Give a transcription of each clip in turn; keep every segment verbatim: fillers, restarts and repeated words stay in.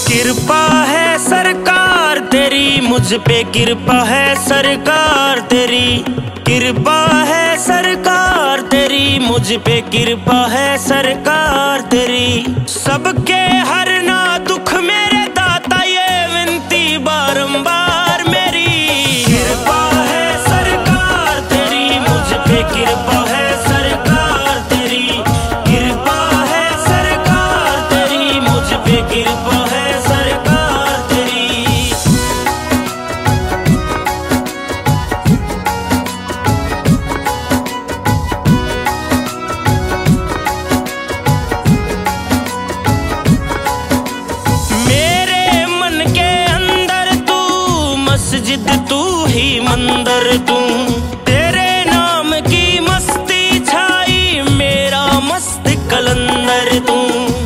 कृपा है सरकार तेरी मुझ पे, कृपा है सरकार तेरी, कृपा है सरकार तेरी मुझ पे, कृपा है सरकार तेरी। सबके हरना दुख मेरे दाता, ये विनती बारंबार मेरी। कृपा है सरकार तेरी मुझ पे, कृपा है सरकार तेरी, कृपा है सरकार तेरी मुझ पे, कृपा है सरकार तेरी। मेरे मन के अंदर तू मस्जिद, तू ही मंदिर तू, तेरे नाम की मस्ती छाई, मेरा मस्त कलंदर तू।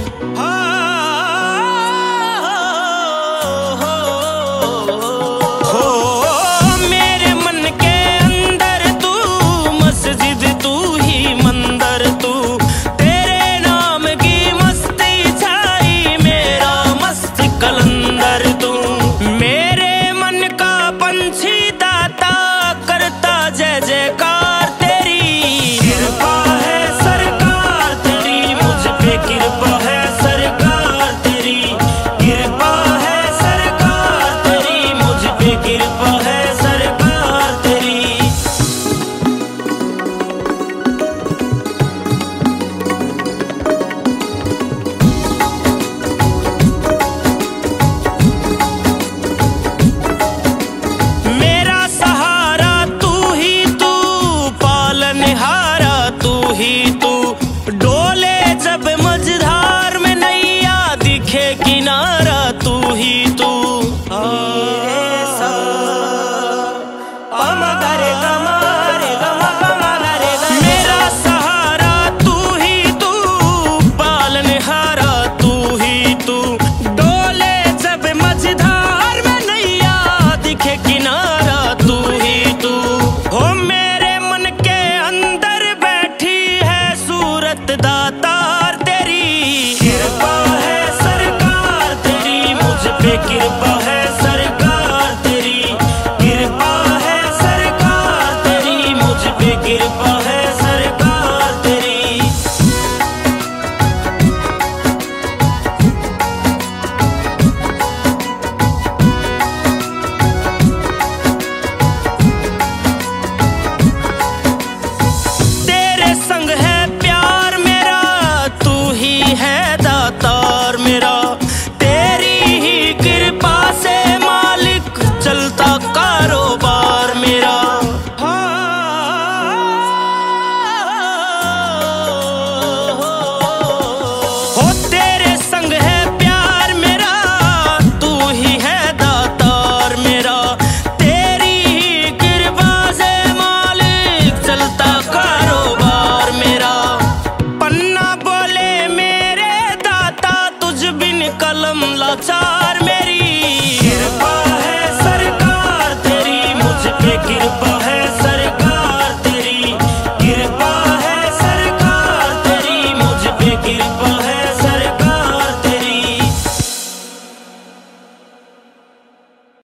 डोले जब मझधार में नैया, दिखे किनारा तू ही तू।